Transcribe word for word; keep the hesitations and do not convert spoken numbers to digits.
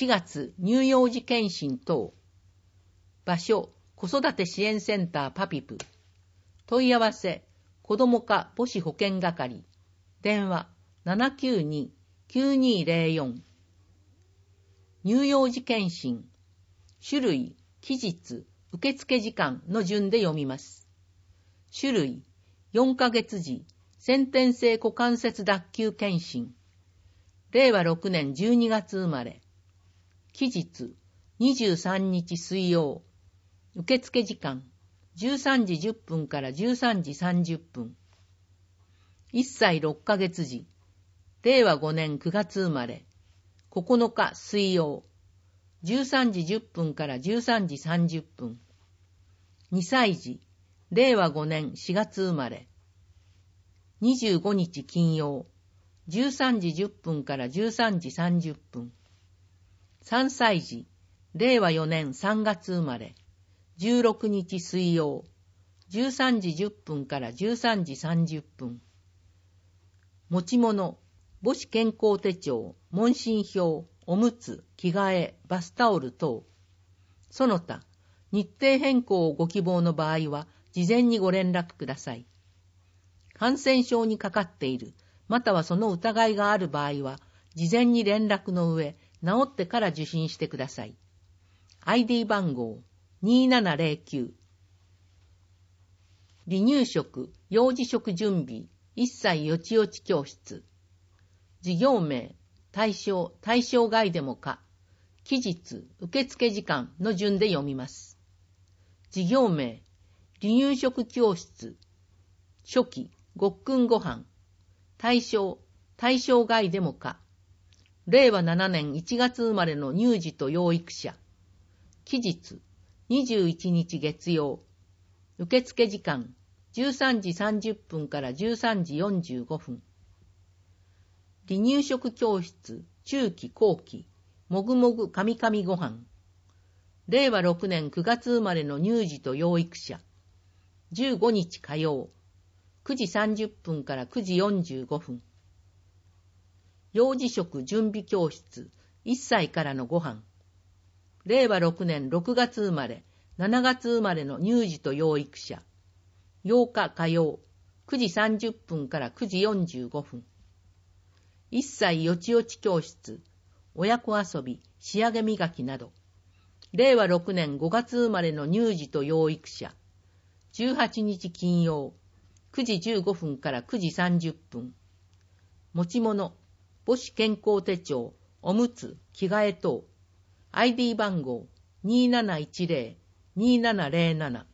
しがつ乳幼児検診等。場所、子育て支援センターパピプ。問い合わせ、子ども課母子保健係。電話 ななきゅうに きゅうにーぜろよん。乳幼児検診。種類、期日、受付時間の順で読みます。種類、よんかげつじ、先天性股関節脱臼検診。れいわろくねんじゅうにがつ生まれ。期日、にじゅうさんにち水曜。受付時間、じゅうさんじじゅっぷんからじゅうさんじさんじゅっぷん。いっさいろっかげつじ、れいわごねんくがつ生まれ。ここのか水曜。じゅうさんじじゅっぷんからじゅうさんじさんじゅっぷん。にさいじ、れいわごねんしがつ生まれ。にじゅうごにち金曜。じゅうさんじじゅっぷんからじゅうさんじさんじゅっぷん。さんさいじ、れいわよねんさんがつ生まれ。じゅうろくにち水曜。じゅうさんじじゅっぷんからじゅうさんじさんじゅっぷん。持ち物、母子健康手帳、問診票、おむつ、着替え、バスタオル等。その他、日程変更をご希望の場合は、事前にご連絡ください。感染症にかかっている、またはその疑いがある場合は、事前に連絡の上、治ってから受診してください。アイディー 番号にーななぜろきゅう。離乳食、幼児食準備、いっさいよちよち教室。事業名、対象、対象外でもか、期日、受付時間の順で読みます。事業名、離乳食教室。初期、ごっくんご飯。対象、対象外でもか。れいわななねんいちがつ生まれの乳児と養育者。期日、にじゅういちにち月曜。受付時間、じゅうさんじさんじゅっぷんからじゅうさんじよんじゅうごふん。離乳食教室、中期後期、もぐもぐかみかみごはん。れいわろくねんくがつ生まれの乳児と養育者。じゅうごにち火曜。くじさんじゅっぷんからくじよんじゅうごふん。幼児食準備教室、いっさいからのご飯。れいわろくねんろくがつ生まれ、しちがつ生まれの乳児と養育者。ようか火曜、くじさんじゅっぷんからくじよんじゅうごふん。いっさいよちよち教室、親子遊び、仕上げ磨きなど。れいわろくねんごがつ生まれの乳児と養育者。じゅうはちにち金曜、くじじゅうごふんからくじさんじゅっぷん。持ち物、母子健康手帳、おむつ、着替え等。アイディー 番号にーなないちぜろ にーななぜろなな。